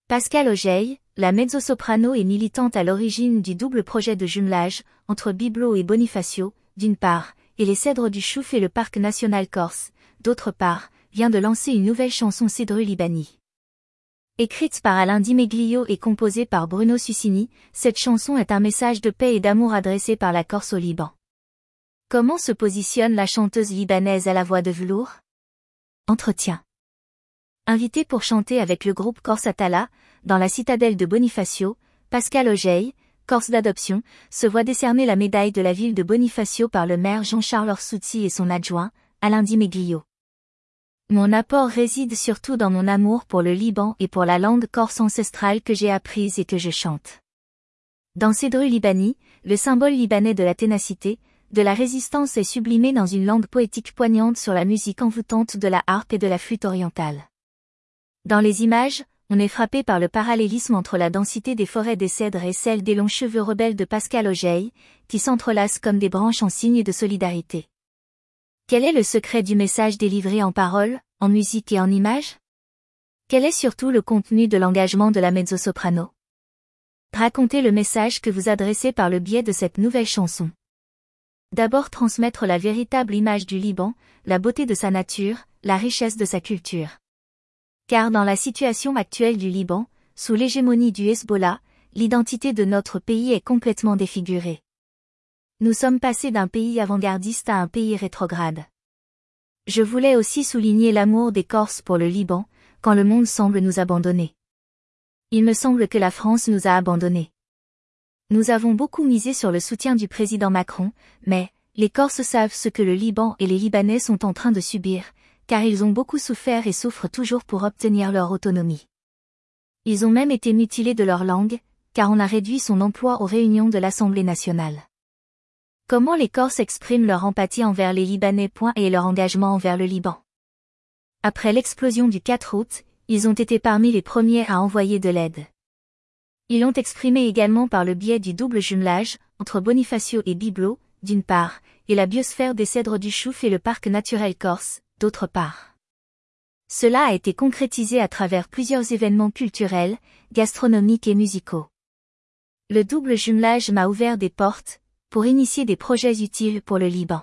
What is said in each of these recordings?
Pascal Augeï, la mezzo-soprano est militante à l'origine du double projet de jumelage entre Biblo et Bonifacio, d'une part, et les Cèdres du Chouf et le Parc national corse, d'autre part, vient de lancer une nouvelle chanson Cedru Libani. Écrite par Alain Di Meglio et composée par Bruno Susini, cette chanson est un message de paix et d'amour adressé par la Corse au Liban. Comment se positionne la chanteuse libanaise à la voix de velours? Entretien. Invité pour chanter avec le groupe Corse Atala, dans la citadelle de Bonifacio, Pascal Augeï, Corse d'adoption, se voit décerner la médaille de la ville de Bonifacio par le maire Jean-Charles Orsouzzi et son adjoint, Alain Di Meglio. Mon apport réside surtout dans mon amour pour le Liban et pour la langue corse ancestrale que j'ai apprise et que je chante. Dans Cedru Libani, le symbole libanais de la ténacité, de la résistance est sublimé dans une langue poétique poignante sur la musique envoûtante de la harpe et de la flûte orientale. Dans les images, on est frappé par le parallélisme entre la densité des forêts des cèdres et celle des longs cheveux rebelles de Pascal Augeï, qui s'entrelacent comme des branches en signe de solidarité. Quel est le secret du message délivré en paroles, en musique et en images? Quel est surtout le contenu de l'engagement de la mezzo-soprano? Racontez le message que vous adressez par le biais de cette nouvelle chanson. D'abord transmettre la véritable image du Liban, la beauté de sa nature, la richesse de sa culture. Car dans la situation actuelle du Liban, sous l'hégémonie du Hezbollah, l'identité de notre pays est complètement défigurée. Nous sommes passés d'un pays avant-gardiste à un pays rétrograde. Je voulais aussi souligner l'amour des Corses pour le Liban, quand le monde semble nous abandonner. Il me semble que la France nous a abandonnés. Nous avons beaucoup misé sur le soutien du président Macron, mais les Corses savent ce que le Liban et les Libanais sont en train de subir, car ils ont beaucoup souffert et souffrent toujours pour obtenir leur autonomie. Ils ont même été mutilés de leur langue, car on a réduit son emploi aux réunions de l'Assemblée nationale. Comment les Corses expriment leur empathie envers les Libanais et leur engagement envers le Liban? Après l'explosion du 4 août, ils ont été parmi les premiers à envoyer de l'aide. Ils l'ont exprimé également par le biais du double jumelage, entre Bonifacio et Biblo, d'une part, et la biosphère des Cèdres du Chouf et le parc naturel corse, d'autre part. Cela a été concrétisé à travers plusieurs événements culturels, gastronomiques et musicaux. Le double jumelage m'a ouvert des portes, pour initier des projets utiles pour le Liban.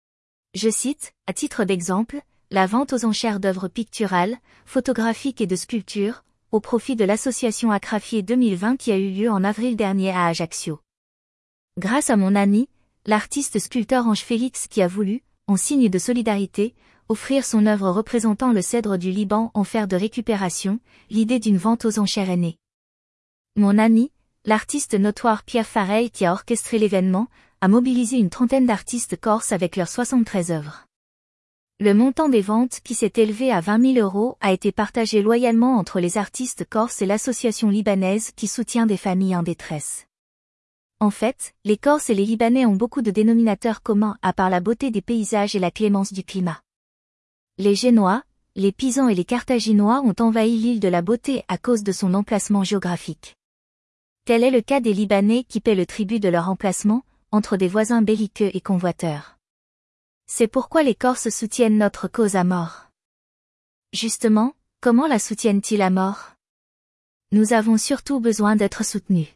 Je cite, à titre d'exemple, la vente aux enchères d'œuvres picturales, photographiques et de sculptures, au profit de l'association Acrafier 2020 qui a eu lieu en avril dernier à Ajaccio. Grâce à mon ami, l'artiste sculpteur Ange Félix qui a voulu, en signe de solidarité, offrir son œuvre représentant le cèdre du Liban en fer de récupération, l'idée d'une vente aux enchères est née. Mon ami, l'artiste notoire Pierre Farey qui a orchestré l'événement, a mobilisé une trentaine d'artistes corses avec leurs 73 œuvres. Le montant des ventes qui s'est élevé à 20 000 € a été partagé loyalement entre les artistes corses et l'association libanaise qui soutient des familles en détresse. En fait, les Corses et les Libanais ont beaucoup de dénominateurs communs à part la beauté des paysages et la clémence du climat. Les Génois, les Pisans et les Carthaginois ont envahi l'île de la Beauté à cause de son emplacement géographique. Tel est le cas des Libanais qui paient le tribut de leur emplacement, entre des voisins belliqueux et convoiteurs. C'est pourquoi les Corses soutiennent notre cause à mort. Justement, comment la soutiennent-ils à mort? Nous avons surtout besoin d'être soutenus.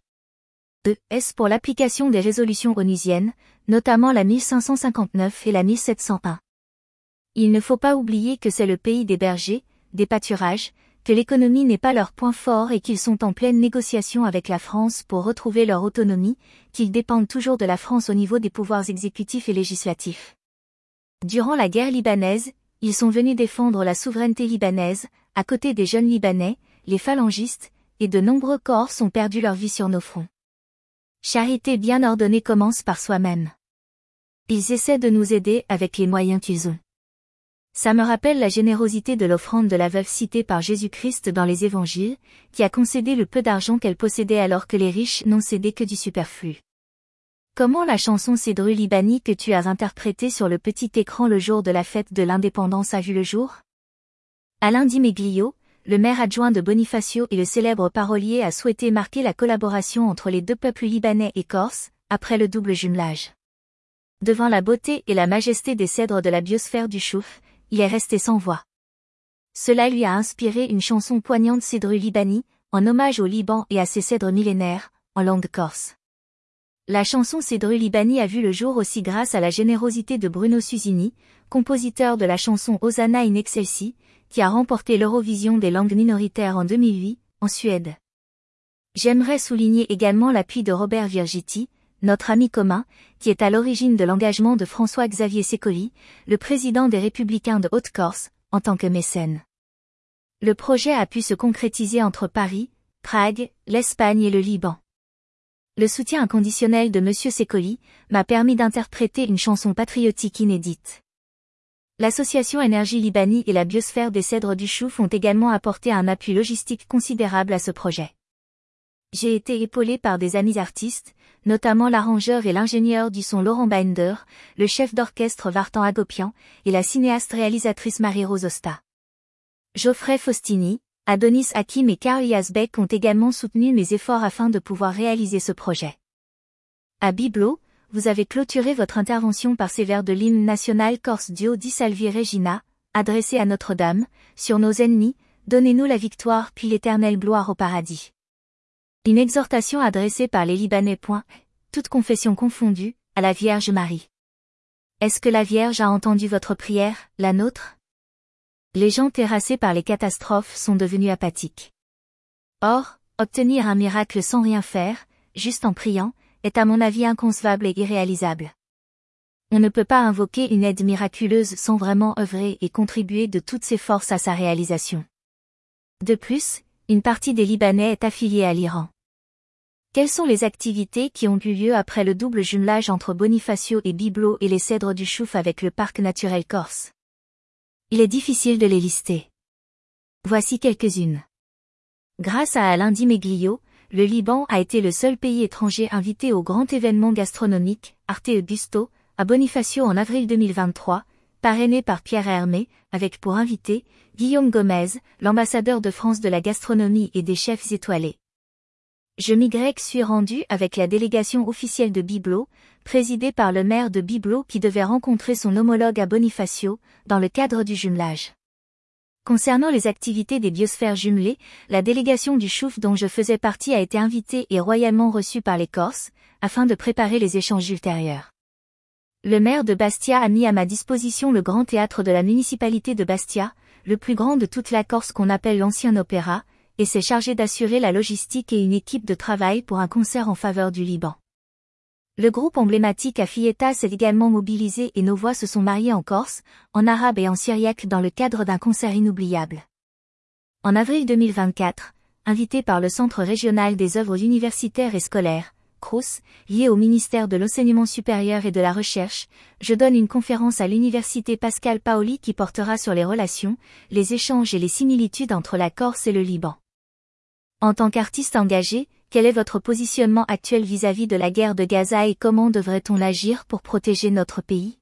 Est pour l'application des résolutions onusiennes, notamment la 1559 et la 1701. Il ne faut pas oublier que c'est le pays des bergers, des pâturages, que l'économie n'est pas leur point fort et qu'ils sont en pleine négociation avec la France pour retrouver leur autonomie, qu'ils dépendent toujours de la France au niveau des pouvoirs exécutifs et législatifs. Durant la guerre libanaise, ils sont venus défendre la souveraineté libanaise, à côté des jeunes Libanais, les phalangistes, et de nombreux Corses ont perdu leur vie sur nos fronts. Charité bien ordonnée commence par soi-même. Ils essaient de nous aider avec les moyens qu'ils ont. Ça me rappelle la générosité de l'offrande de la veuve citée par Jésus-Christ dans les évangiles, qui a concédé le peu d'argent qu'elle possédait alors que les riches n'ont cédé que du superflu. Comment la chanson Cedru Libani que tu as interprétée sur le petit écran le jour de la fête de l'indépendance a vu le jour? Alain Di Meglio, le maire adjoint de Bonifacio et le célèbre parolier a souhaité marquer la collaboration entre les deux peuples libanais et corse, après le double jumelage. Devant la beauté et la majesté des cèdres de la biosphère du Chouf, il est resté sans voix. Cela lui a inspiré une chanson poignante Cedru Libani, en hommage au Liban et à ses cèdres millénaires, en langue corse. La chanson Cedru Libani a vu le jour aussi grâce à la générosité de Bruno Susini, compositeur de la chanson Hosanna in Excelsis, qui a remporté l'Eurovision des langues minoritaires en 2008, en Suède. J'aimerais souligner également l'appui de Robert Virgiti, notre ami commun, qui est à l'origine de l'engagement de François-Xavier Sécoli, le président des Républicains de Haute-Corse, en tant que mécène. Le projet a pu se concrétiser entre Paris, Prague, l'Espagne et le Liban. Le soutien inconditionnel de Monsieur Sécoli m'a permis d'interpréter une chanson patriotique inédite. L'association Énergie Libani et la biosphère des Cèdres du Chouf ont également apporté un appui logistique considérable à ce projet. J'ai été épaulé par des amis artistes, notamment l'arrangeur et l'ingénieur du son Laurent Binder, le chef d'orchestre Vartan Agopian et la cinéaste-réalisatrice Marie-Rose Osta. Geoffrey Faustini, Adonis Hakim et Karl Yazbek ont également soutenu mes efforts afin de pouvoir réaliser ce projet. À Biblo, vous avez clôturé votre intervention par ces vers de l'hymne national corse Dio di Salvi Regina, adressé à Notre-Dame, sur nos ennemis, donnez-nous la victoire puis l'éternelle gloire au paradis. Une exhortation adressée par les Libanais. Toute confession confondue, à la Vierge Marie. Est-ce que la Vierge a entendu votre prière, la nôtre? Les gens terrassés par les catastrophes sont devenus apathiques. Or, obtenir un miracle sans rien faire, juste en priant, est à mon avis inconcevable et irréalisable. On ne peut pas invoquer une aide miraculeuse sans vraiment œuvrer et contribuer de toutes ses forces à sa réalisation. De plus, une partie des Libanais est affiliée à l'Iran. Quelles sont les activités qui ont eu lieu après le double jumelage entre Bonifacio et Biblo et les Cèdres du Chouf avec le parc naturel corse? Il est difficile de les lister. Voici quelques-unes. Grâce à Alain Di Meglio, le Liban a été le seul pays étranger invité au grand événement gastronomique, Arte e Gusto, à Bonifacio en avril 2023, parrainé par Pierre Hermé, avec pour invité, Guillaume Gomez, l'ambassadeur de France de la gastronomie et des chefs étoilés. Je suis rendu avec la délégation officielle de Biblo, présidée par le maire de Biblo qui devait rencontrer son homologue à Bonifacio, dans le cadre du jumelage. Concernant les activités des biosphères jumelées, la délégation du Chouf dont je faisais partie a été invitée et royalement reçue par les Corses, afin de préparer les échanges ultérieurs. Le maire de Bastia a mis à ma disposition le grand théâtre de la municipalité de Bastia, le plus grand de toute la Corse qu'on appelle l'ancien opéra, et s'est chargé d'assurer la logistique et une équipe de travail pour un concert en faveur du Liban. Le groupe emblématique Afieta s'est également mobilisé et nos voix se sont mariées en corse, en arabe et en syriaque dans le cadre d'un concert inoubliable. En avril 2024, invité par le Centre régional des œuvres universitaires et scolaires, CROUS, lié au ministère de l'Enseignement supérieur et de la Recherche, je donne une conférence à l'université Pascal Paoli qui portera sur les relations, les échanges et les similitudes entre la Corse et le Liban. En tant qu'artiste engagé, quel est votre positionnement actuel vis-à-vis de la guerre de Gaza et comment devrait-on agir pour protéger notre pays?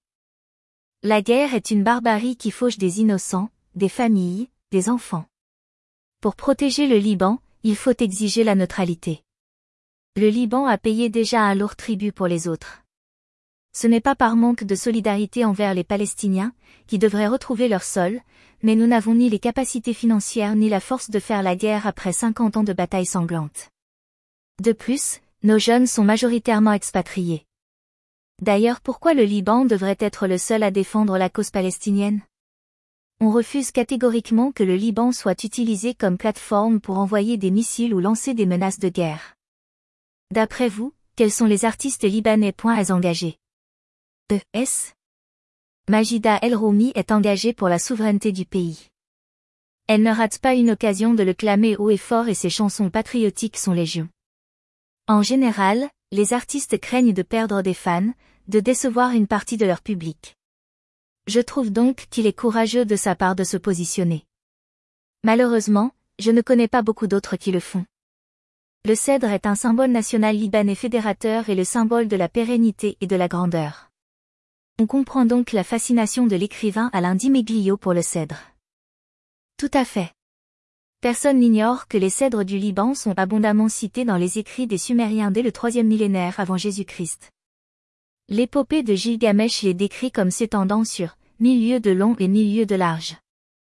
La guerre est une barbarie qui fauche des innocents, des familles, des enfants. Pour protéger le Liban, il faut exiger la neutralité. Le Liban a payé déjà un lourd tribut pour les autres. Ce n'est pas par manque de solidarité envers les Palestiniens, qui devraient retrouver leur sol, mais nous n'avons ni les capacités financières ni la force de faire la guerre après 50 ans de batailles sanglantes. De plus, nos jeunes sont majoritairement expatriés. D'ailleurs, pourquoi le Liban devrait être le seul à défendre la cause palestinienne? On refuse catégoriquement que le Liban soit utilisé comme plateforme pour envoyer des missiles ou lancer des menaces de guerre. D'après vous, quels sont les artistes libanais engagés? E.S. Majida El-Roumi est engagée pour la souveraineté du pays. Elle ne rate pas une occasion de le clamer haut et fort et ses chansons patriotiques sont légion. En général, les artistes craignent de perdre des fans, de décevoir une partie de leur public. Je trouve donc qu'il est courageux de sa part de se positionner. Malheureusement, je ne connais pas beaucoup d'autres qui le font. Le cèdre est un symbole national libanais fédérateur et le symbole de la pérennité et de la grandeur. On comprend donc la fascination de l'écrivain Alain Di Meglio pour le cèdre. Tout à fait. Personne n'ignore que les cèdres du Liban sont abondamment cités dans les écrits des Sumériens dès le IIIe millénaire avant Jésus-Christ. L'épopée de Gilgamesh les décrit comme s'étendant sur 1000 lieues de long et 1000 lieues de large.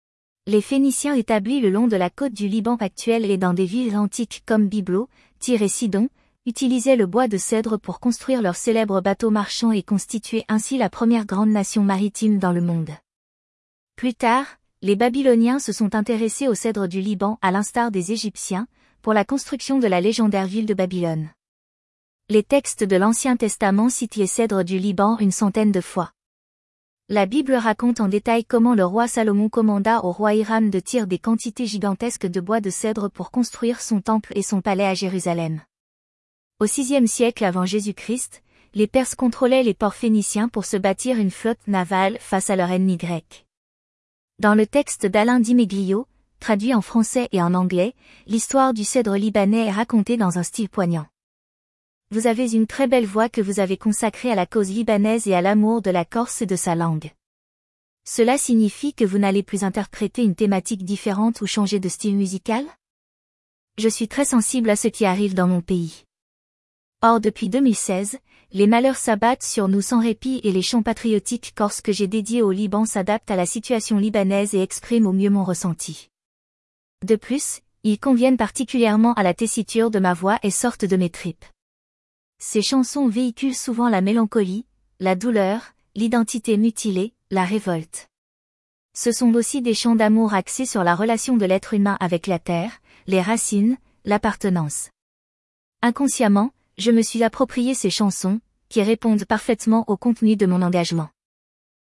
Les Phéniciens établis le long de la côte du Liban actuel et dans des villes antiques comme Byblos, Tyr et Sidon, utilisaient le bois de cèdre pour construire leurs célèbres bateaux marchands et constituer ainsi la première grande nation maritime dans le monde. Plus tard, les Babyloniens se sont intéressés au cèdre du Liban à l'instar des Égyptiens, pour la construction de la légendaire ville de Babylone. Les textes de l'Ancien Testament citent les cèdres du Liban une centaine de fois. La Bible raconte en détail comment le roi Salomon commanda au roi Hiram de Tyr des quantités gigantesques de bois de cèdre pour construire son temple et son palais à Jérusalem. Au VIe siècle avant Jésus-Christ, les Perses contrôlaient les ports phéniciens pour se bâtir une flotte navale face à leur ennemi grec. Dans le texte d'Alain Dimeglio, traduit en français et en anglais, l'histoire du cèdre libanais est racontée dans un style poignant. Vous avez une très belle voix que vous avez consacrée à la cause libanaise et à l'amour de la Corse et de sa langue. Cela signifie que vous n'allez plus interpréter une thématique différente ou changer de style musical? Je suis très sensible à ce qui arrive dans mon pays. Or depuis 2016, les malheurs s'abattent sur nous sans répit et les chants patriotiques corses que j'ai dédiés au Liban s'adaptent à la situation libanaise et expriment au mieux mon ressenti. De plus, ils conviennent particulièrement à la tessiture de ma voix et sortent de mes tripes. Ces chansons véhiculent souvent la mélancolie, la douleur, l'identité mutilée, la révolte. Ce sont aussi des chants d'amour axés sur la relation de l'être humain avec la terre, les racines, l'appartenance. Inconsciemment, je me suis approprié ces chansons, qui répondent parfaitement au contenu de mon engagement.